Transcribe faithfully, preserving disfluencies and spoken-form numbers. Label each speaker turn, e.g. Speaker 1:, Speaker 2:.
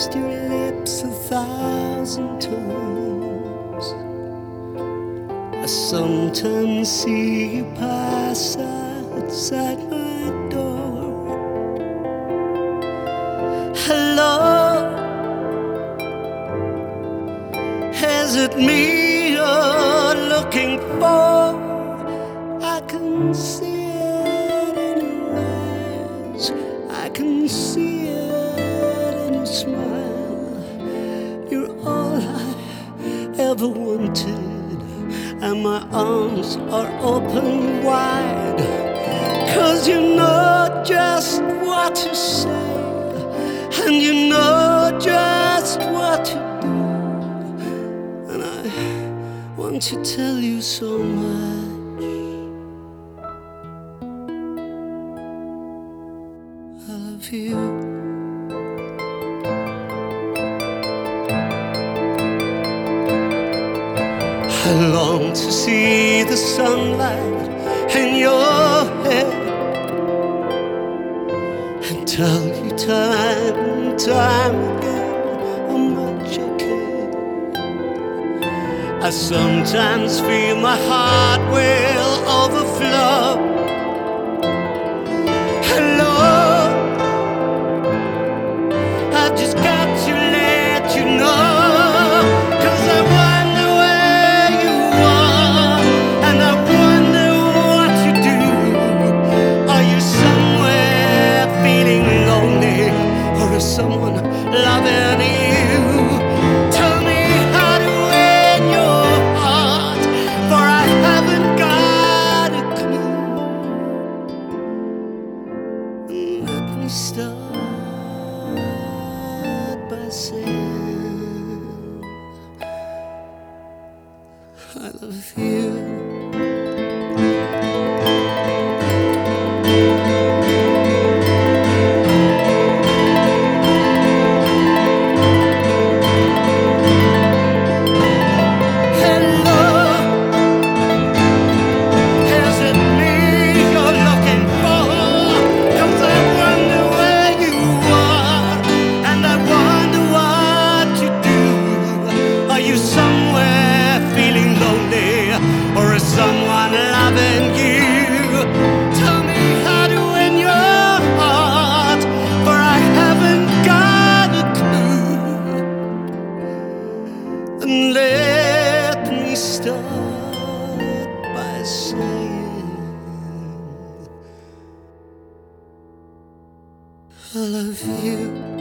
Speaker 1: kissed your lips a thousand times. I sometimes see you pass outside my door. Hello, is it me you're looking for? I can see it in your eyes, I can see it in your smile. You're all I ever wanted, and my arms are open wide. 'Cause you know just what to say, and you know just what to do, and I want to tell you so much. I love you. I long to see the sunlight in your hair and tell you time and time again how much I care. I sometimes feel my heart will overflow. Hello, I just got to let you know, 'cause I wonder where you are, and I wonder what you do. Are you somewhere feeling lonely, or is someone loving you? Tell me how to win your heart, for I haven't got a clue. And let me start by saying I love you. Someone loving you. Tell me how to win your heart, for I haven't got a clue. And let me start by saying I love you.